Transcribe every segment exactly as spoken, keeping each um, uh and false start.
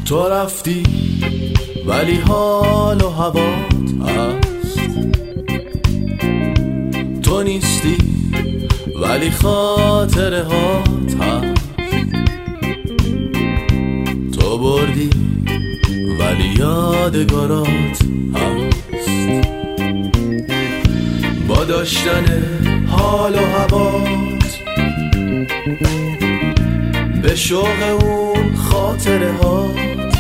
تو رفتی ولی حال و هوات هست، تو نیستی ولی خاطره هات هست، تو بردی ولی یادگارات هست. با داشتن حال و هوات به شوق اون خاطره هات،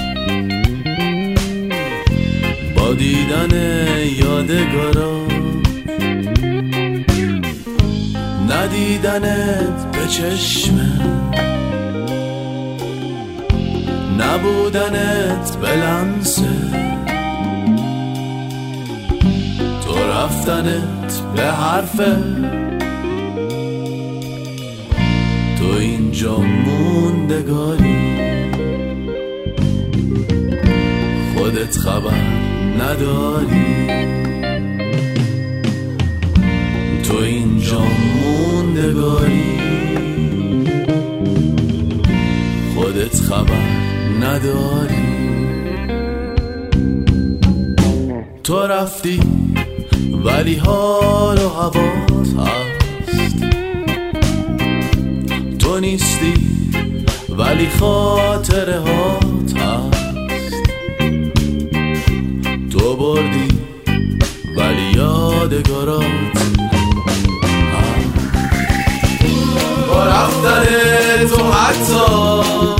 با دیدن یادگارات ندیدنت به چشمه، نبودنت به لمسه، تو رفتنت به حرفه، تو اینجا موندگاری، خودت خبر نداری، تو اینجا موندگاری، خودت خبر نداری. تو رفتی ولی حال و هوات هست، تو نیستی ولی خاطره هات هست، تو بردی ولی یادگارات هست. با رفتن تو حتی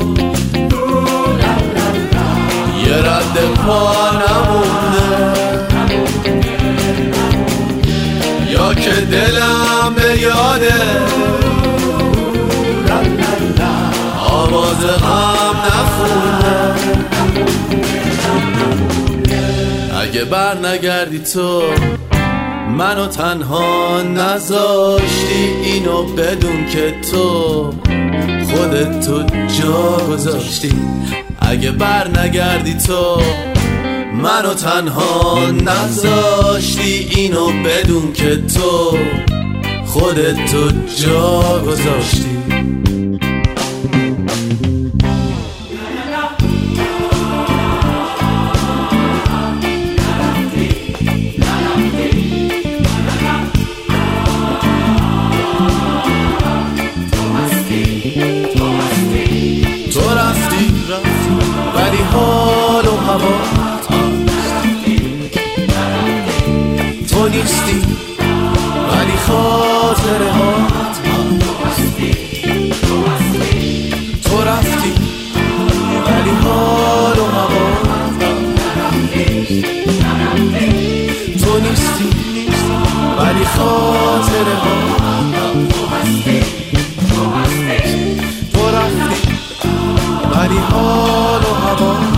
یه رد پا نمونده، یا که دلم به یاده آواز غم نخونده. اگه بر نگردی تو منو تنها نذاشتی، اینو بدون که تو خودت تو جا گذاشتی. اگه بر نگردی تو منو تنها نذاشتی، اینو بدون که تو خودت تو جا گذاشتی. تو رفتی ولی حال و هوات هست، تو نیستی ولی خاطره هات هست، تو رفتی ولی حال و هوات هست، تو نیستی ولی خاطره هات هست، تو رفتی ولی حال و هوا